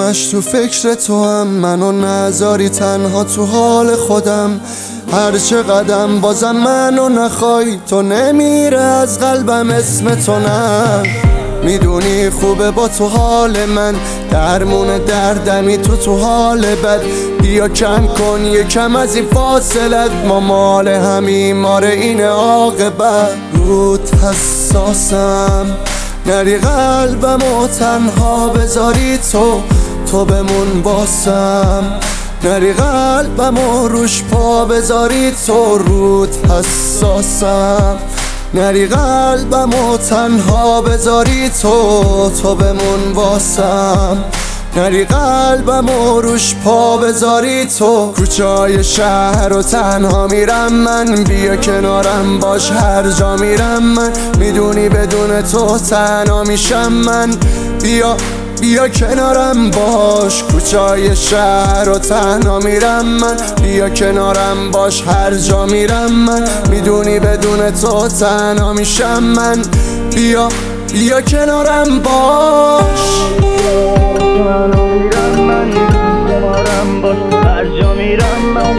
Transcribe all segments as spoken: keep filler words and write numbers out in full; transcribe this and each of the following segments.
همش تو فکر تو هم، منو نذاری تنها تو حال خودم. هر چه قدم بازم منو نخوای، تو نمیره از قلبم اسم تو. نه میدونی خوبه با تو حال من، درمون دردمی تو تو حال بد. بیا کم کن یکم از این فاصلت، ما مال همین ماره این عاقبت. روت حساسم نری قلبم و تنها بذاری تو، تو بمون باسم. نری قلبم و روش پا بذاری تو، روت حساسم نری قلبم و تنها بذاری تو، تو بمون واسم. نری قلبم و روش پا بذاری تو. کوچه های شهر رو تنها میرم من، بیا کنارم باش هر جا میرم من. میدونی بدون تو تنها میشم من، بیا بیا کنارم باش. کوچه های شهر رو تنها میرم من، بیا کنارم باش هر جا میرم من. میدونی بدون تو تنها میشم من، بیا بیا کنارم باش. تنها میرم من، کنارم باش هر جا میرم من.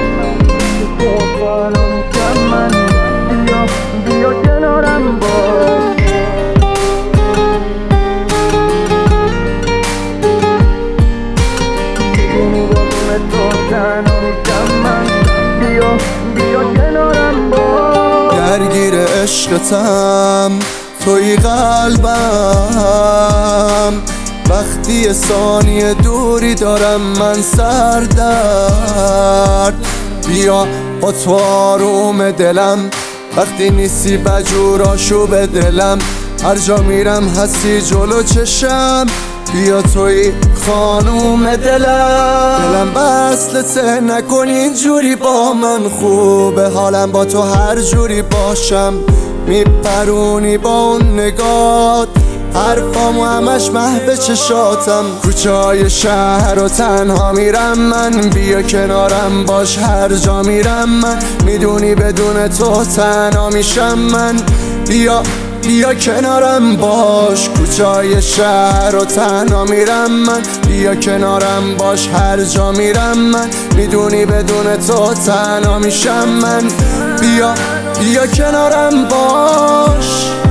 تنها میشم من، بیا بیا کنارم باش. درگیر عشقتم توی قلبم، وقتی یه ثانیه دوری دارم من سردرد. بیا با تو آروم دلم، وقتی نیستی بجوراشو به دلم. هر جا میرم هستی جلو چشم، بیا توی خانوم دلم. دلم وصلته نکن اینجوری با من، خوبه حالم با تو هر جوری باشم. میپرونی با اون نگات، حرفامو همش محو چشاتم. کوچه های شهر رو تنها میرم من، بیا کنارم باش هر جا میرم من. میدونی بدون تو تنها میشم من، بیا بیا کنارم باش. کوچه های شهر رو تنها میرم من، بیا کنارم باش هر جا میرم من. میدونی بدون تو تنها میشم من، بیا بیا کنارم باش.